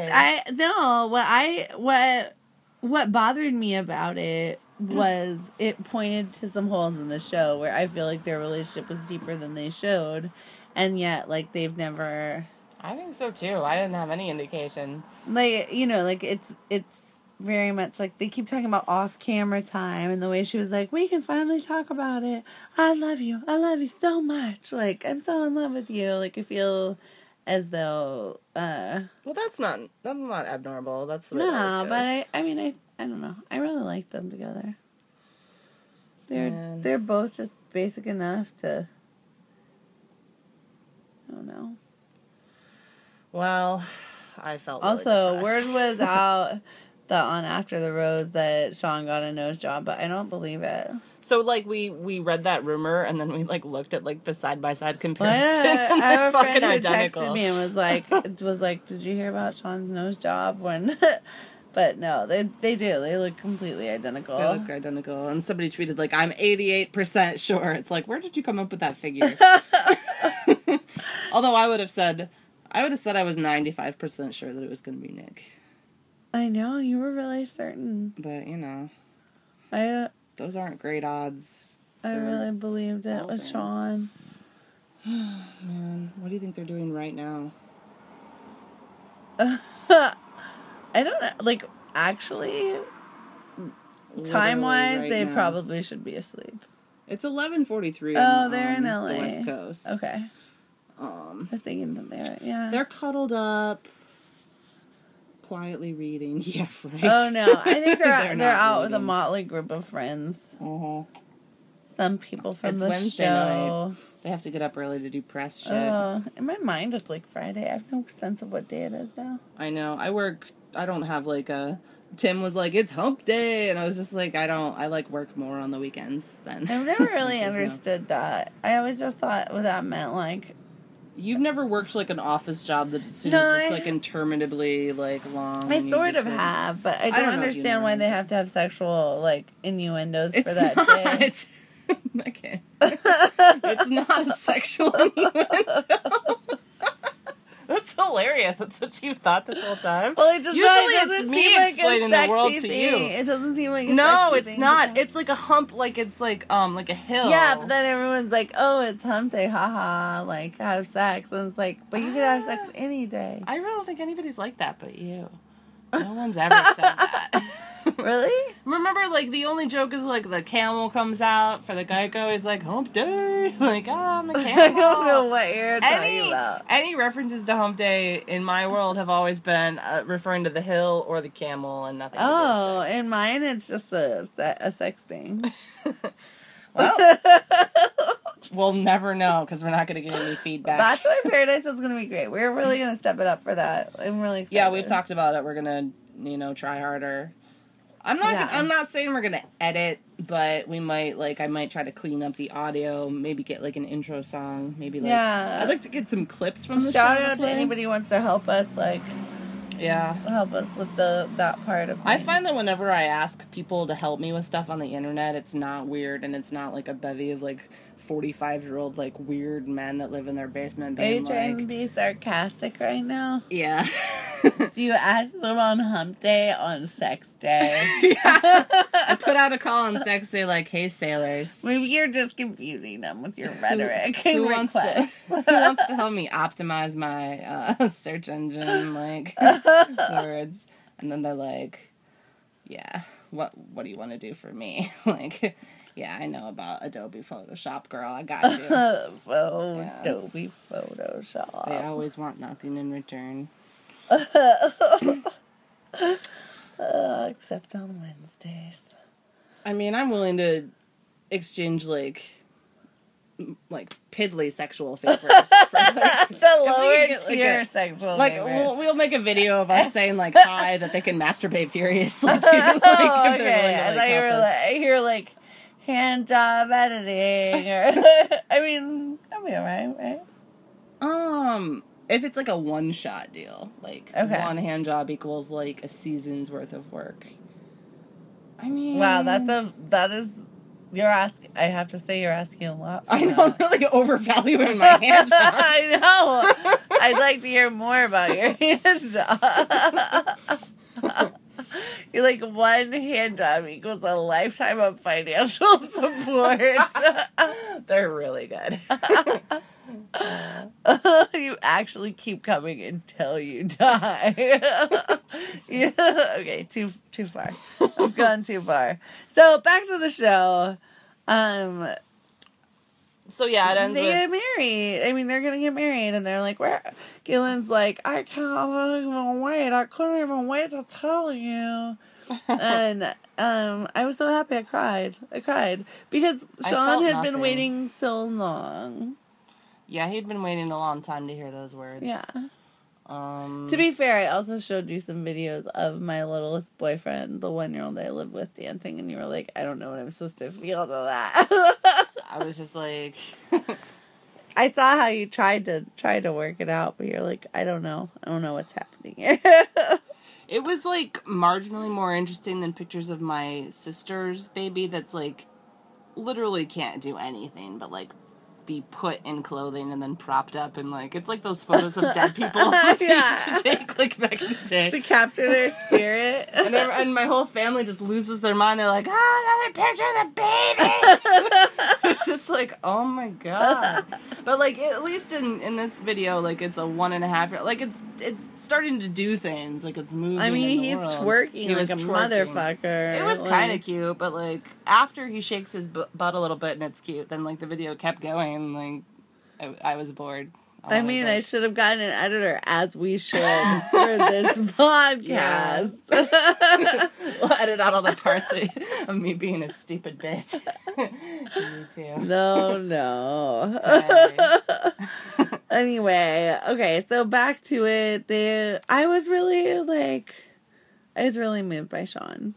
way. What bothered me about it was it pointed to some holes in the show where I feel like their relationship was deeper than they showed, and yet, like, they've never... I think so, too. I didn't have any indication. Like, you know, like, it's very much like they keep talking about off-camera time, and the way she was like, we can finally talk about it. I love you so much. Like, I'm so in love with you. Like, I feel as though well, that's not abnormal. That's the way no, but I mean I don't know. I really like them together. They're both just basic enough to, I don't know. Well, I felt really also depressed. word was out that on After the Rose that Sean got a nose job, but I don't believe it. So, like, we read that rumor, and then we, like, looked at, like, the side-by-side comparison. Well, I have a friend who identical. texted me and was like, did you hear about Sean's nose job? When, but no, they do. They look completely identical. They look identical. And somebody tweeted, like, I'm 88% sure. It's like, where did you come up with that figure? Although I would have said I was 95% sure that it was going to be Nick. I know, you were really certain. But, you know, those aren't great odds. I really believed it was Sean. Man, what do you think they're doing right now? I don't know. Like, actually, time-wise, right they now. probably should be asleep. It's 11:43 Oh, they're in the LA. West Coast. Okay. I was thinking that They're cuddled up, quietly reading. Yeah, right. Oh, no. I think they're out with a reading. motley group of friends. Uh-huh. Some people from It's the Wednesday show. night. They have to get up early to do press shit. In my mind, it's like Friday. I have no sense of what day it is now. I know. I don't have like a... Tim was like, it's hump day. And I was just like, I like work more on the weekends than... I've never really understood that. I always just thought what that meant, like... You've never worked like an office job that as soon as it's like interminably like long. I sort of have, but I don't understand why they have to have sexual like innuendos for that day. Okay. It's not a sexual innuendo. That's hilarious. That's what you've thought this whole time. Well, it just usually doesn't it's me seem like explaining the world to you. It doesn't seem like no, sexy it's thing not. It's like a hump. Like it's like a hill. Yeah, but then everyone's like, "Oh, it's hump day, haha!" Like have sex, and it's like, but you could have sex any day. I really don't think anybody's like that, but you. No one's ever said that. Really? Remember, like, the only joke is, like, the camel comes out for the Geico. He's like, hump day. Like, I'm a camel. I don't know what you're talking about. Any references to hump day in my world have always been referring to the hill or the camel and nothing. Oh, in mine, it's just a sex thing. Well, we'll never know because we're not going to get any feedback. Bachelor Paradise is going to be great. We're really going to step it up for that. I'm really excited. Yeah, we've talked about it. We're going to, try harder. I'm not saying we're gonna edit, but we might I might try to clean up the audio, maybe get like an intro song, maybe like I'd like to get some clips from the shout show out to anybody who wants to help us help us with that part of things. I find that whenever I ask people to help me with stuff on the internet, it's not weird and it's not like a bevy of like 45-year-old like weird men that live in their basement being Are you trying to be sarcastic right now? Yeah. Do you ask them on hump day on sex day? Yeah. I put out a call on sex day like, hey sailors. Maybe you're just confusing them with your rhetoric. Who wants to help me optimize my search engine words? And then they're like, yeah, what do you want to do for me? Like, yeah, I know about Adobe Photoshop, girl. I got you. Adobe Photoshop. They always want nothing in return. Except on Wednesdays. I mean, I'm willing to exchange like piddly sexual favors for the lower tier sexual favor. We'll make a video of us saying like hi that they can masturbate furiously to. Like, if they're willing to, I thought you were like, hand job editing. I mean, that'd be alright, right? If it's like a one-shot deal, like one hand job equals like a season's worth of work. I mean, wow, you're asking. I have to say, you're asking a lot. I know, I'm really overvaluing my hand job. I know. I'd like to hear more about your hand job. You're like, one hand job equals a lifetime of financial support. They're really good. You actually keep coming until you die. Yeah, okay, too far. I've gone too far. So back to the show. So yeah, it ends they get married. I mean, they're gonna get married, and they're like, "Where?" Gillen's like, "I can't even wait. I couldn't even wait to tell you." And I was so happy. I cried because Sean had been waiting so long. Yeah, he'd been waiting a long time to hear those words. Yeah. To be fair, I also showed you some videos of my littlest boyfriend, the 1-year-old I live with, dancing, and you were like, "I don't know what I'm supposed to feel to that." I was just like, I saw how you tried to work it out, but you're like, I don't know what's happening here. It was like marginally more interesting than pictures of my sister's baby that's like literally can't do anything but like be put in clothing and then propped up, and like it's like those photos of dead people to take like back in the day to capture their spirit. and my whole family just loses their mind. They're like, another picture of the baby. It's just like, oh my god. But like at least in this video, like it's a 1.5 year, like it's starting to do things, like it's moving. I mean, he's world. twerking he like a motherfucker. It was kind of cute, but like after he shakes his butt a little bit and it's cute, then like the video kept going. Like I was bored. I should have gotten an editor, as we should, for this podcast. We'll edit out all the parts of me being a stupid bitch. Me too. No. Anyway, okay, so back to it. I was really moved by Sean.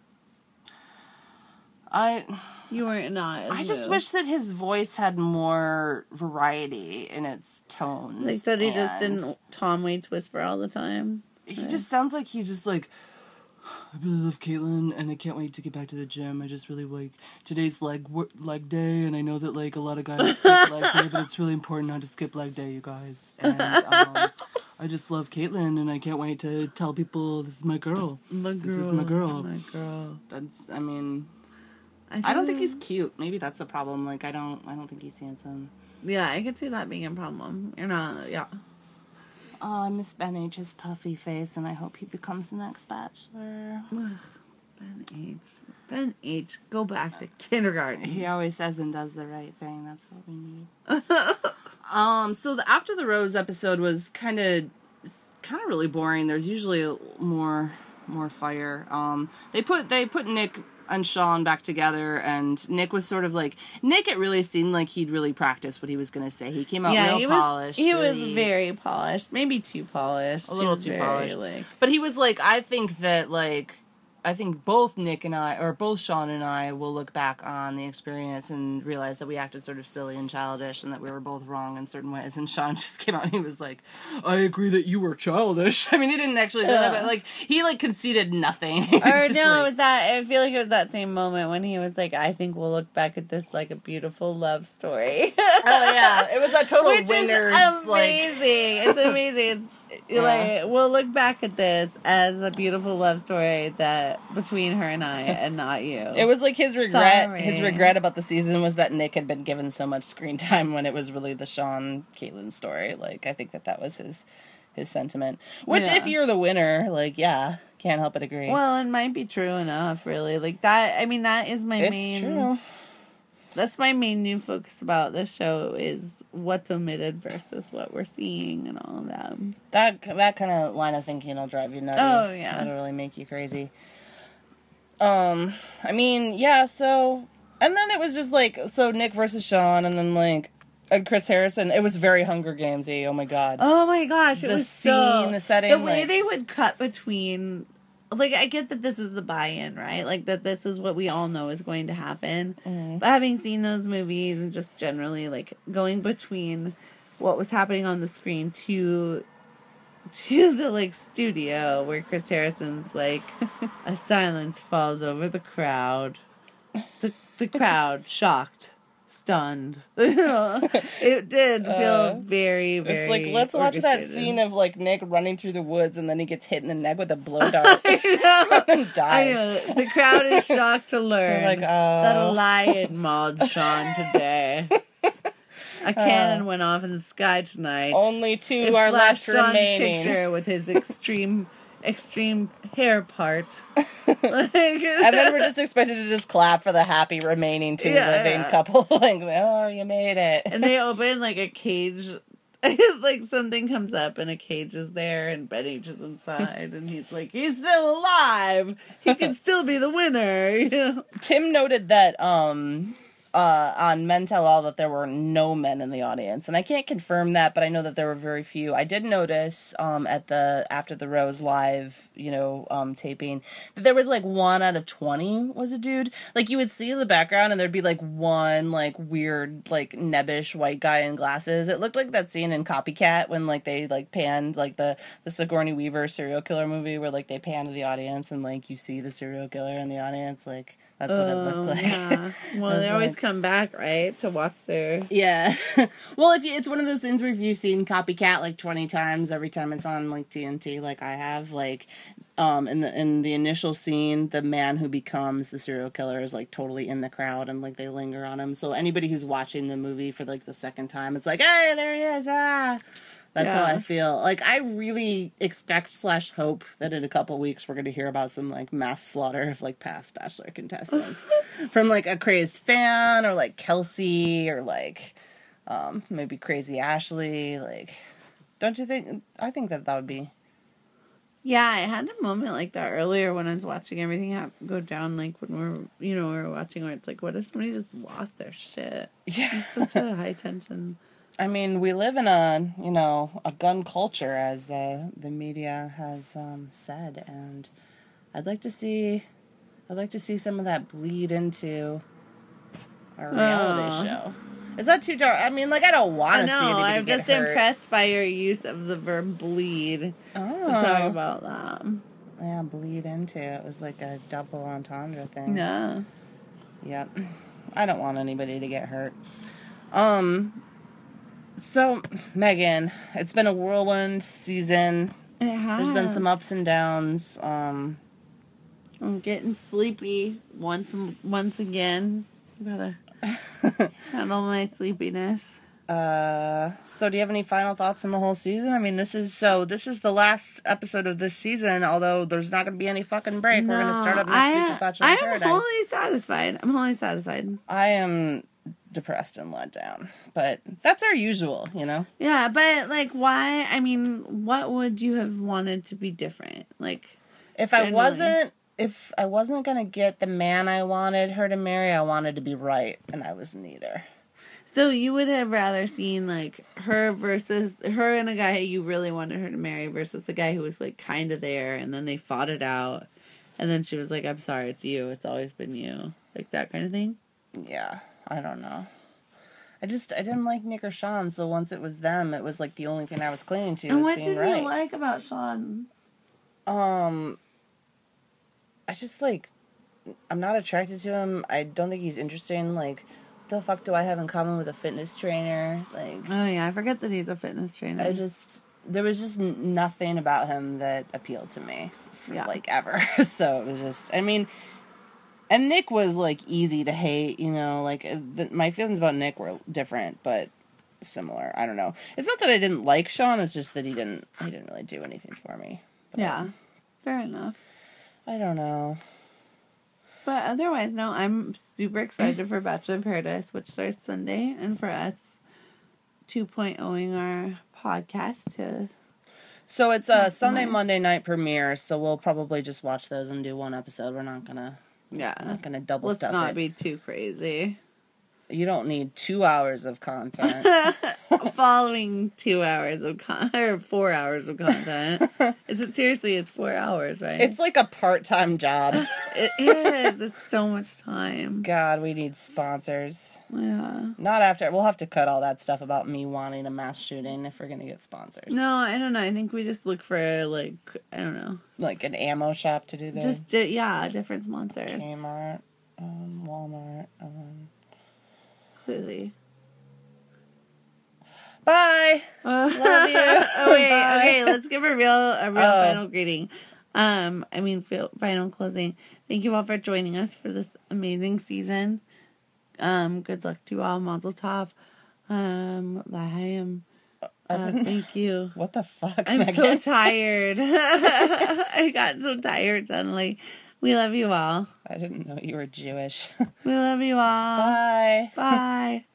You weren't not. I just wish that his voice had more variety in its tones. Like that he just didn't Tom Waits whisper all the time. He just sounds like he just like, I really love Caitlin and I can't wait to get back to the gym. I just really like today's leg day, and I know that like a lot of guys skip leg day, but it's really important not to skip leg day, you guys. And I just love Caitlin and I can't wait to tell people this is my girl. This is my girl. My girl. I don't think he's cute. Maybe that's a problem. Like I don't think he's handsome. Yeah, I could see that being a problem. You're not. Yeah. Oh, I miss Ben H's puffy face, and I hope he becomes the next Bachelor. Ben H. Go back to kindergarten. He always says and does the right thing. That's what we need. So the After the Rose episode was kind of really boring. There's usually more fire. They put Nick and Sean back together, and Nick was sort of like, it really seemed like he'd really practiced what he was going to say. He came out real polished. He was very polished. Maybe too polished. A little too polished. But he was like, I think both both Sean and I will look back on the experience and realize that we acted sort of silly and childish and that we were both wrong in certain ways. And Sean just came out and he was like, I agree that you were childish. I mean, he didn't actually say that, but like, he like conceded nothing. I feel like it was that same moment when he was like, I think we'll look back at this like a beautiful love story. Oh yeah, it was that total Which winner's, is amazing. It's amazing. Yeah. Like, we'll look back at this as a beautiful love story that between her and I, and not you. It was like his regret. Sorry. His regret about the season was that Nick had been given so much screen time when it was really the Sean Caitlin story. Like, I think that was his sentiment. Which, if you're the winner, like, yeah, can't help but agree. Well, it might be true enough, really. Like that. I mean, that is my main. It's true. That's my main new focus about this show is what's omitted versus what we're seeing and all of that. That kind of line of thinking will drive you nutty. Oh, yeah. That'll really make you crazy. I mean, yeah, so... And then it was just like, so Nick versus Sean, and then like, Chris Harrison. It was very Hunger Gamesy. Oh my god. Oh my gosh. It was the setting. The way they would cut between like, I get that this is the buy-in, right? Like, that this is what we all know is going to happen. But having seen those movies and just generally, like, going between what was happening on the screen to the, like, studio where Chris Harrison's like, a silence falls over the crowd. The crowd, shocked, stunned. It did feel very, very It's like, let's watch that scene of, like, Nick running through the woods and then he gets hit in the neck with a blow dart and dies. I know. The crowd is shocked to learn like, that a lion mauled Sean today. A cannon went off in the sky tonight. Only two are left Sean's remaining. Picture with his extreme hair part. And then we're just expected to just clap for the happy remaining two living couple. Like, oh, you made it. And they open, like, a cage. Like, something comes up and a cage is there and Benny is inside. And he's like, he's still alive. He can still be the winner. You know? Tim noted that on Men Tell All that there were no men in the audience, and I can't confirm that, but I know that there were very few. I did notice at the After the Rose live, taping, that there was like 1 out of 20 was a dude. Like, you would see the background and there'd be like one like weird like nebbish white guy in glasses. It looked like that scene in Copycat when like they like panned like the Sigourney Weaver serial killer movie where like they pan to the audience and like you see the serial killer in the audience. Like, that's what it looked like. Yeah. Well, they always come back, right, to watch their... Yeah. Well, it's one of those things where if you've seen Copycat like 20 times, every time it's on like TNT, like I have, like in the initial scene, the man who becomes the serial killer is like totally in the crowd and like they linger on him. So anybody who's watching the movie for like the second time, it's like, hey, there he is. That's how I feel. Like, I really expect/hope that in a couple weeks we're going to hear about some, like, mass slaughter of, like, past Bachelor contestants. From, like, a crazed fan, or, like, Kelsey, or, like, maybe Crazy Ashley. Like, don't you think... I think that would be... Yeah, I had a moment like that earlier when I was watching everything go down, like, when we were watching where it's like, what if somebody just lost their shit? Yeah. It's such a high tension... I mean, we live in a gun culture, as the media has said, and I'd like to see some of that bleed into a reality show. Is that too dark? I mean, like, I don't want to see anybody I'm get just hurt. impressed by your use of the verb bleed to talk about that. Yeah, bleed into. It was like a double entendre thing. Yeah. Yep. I don't want anybody to get hurt. So, Megan, it's been a whirlwind season. It has. There's been some ups and downs. I'm getting sleepy once again. Gotta handle my sleepiness. So do you have any final thoughts on the whole season? I mean, this is the last episode of this season, although there's not going to be any fucking break. No, We're going to start up next week with Bachelor in Paradise. I'm wholly satisfied. I am depressed and let down, but that's our usual, you know? Yeah, but, like, why? I mean, what would you have wanted to be different? Like, if I wasn't going to get the man I wanted her to marry, I wanted to be right, and I was neither. So you would have rather seen, like, her and a guy you really wanted her to marry versus a guy who was, like, kind of there, and then they fought it out, and then she was like, I'm sorry, it's you, it's always been you. Like, that kind of thing? Yeah, I don't know. I didn't like Nick or Sean, so once it was them, it was, like, the only thing I was clinging to was being right. And what did you like about Sean? I just, like, I'm not attracted to him. I don't think he's interesting, like... The fuck do I have in common with a fitness trainer? Like, oh yeah, I forget that he's a fitness trainer. There was just nothing about him that appealed to me, like, ever. So it was just, I mean, and Nick was, like, easy to hate, you know, like, my feelings about Nick were different, but similar. I don't know. It's not that I didn't like Sean, it's just that he didn't really do anything for me. But, yeah, fair enough. I don't know. But otherwise, no, I'm super excited for Bachelor in Paradise, which starts Sunday, and for us 2.0ing our podcast to... So it's a Sunday, Monday night premiere, so we'll probably just watch those and do one episode. We're not gonna... Yeah. Not gonna double stuff it. Let's not be too crazy. You don't need 2 hours of content. following 2 hours of or 4 hours of content. Is it seriously? It's 4 hours, right? It's like a part-time job. It is. It's so much time. God, we need sponsors. Yeah. Not after. We'll have to cut all that stuff about me wanting a mass shooting if we're gonna get sponsors. No, I don't know. I think we just look for, like, I don't know. Like an ammo shop to do that. Just, different sponsors. Kmart, Walmart. Completely. Bye. Love you. Okay, let's give a real final greeting. Final closing. Thank you all for joining us for this amazing season. Good luck to you all. Mazel tov. Thank you. What the fuck, I'm Megan? so tired. I got so tired suddenly. We love you all. I didn't know you were Jewish. We love you all. Bye. Bye.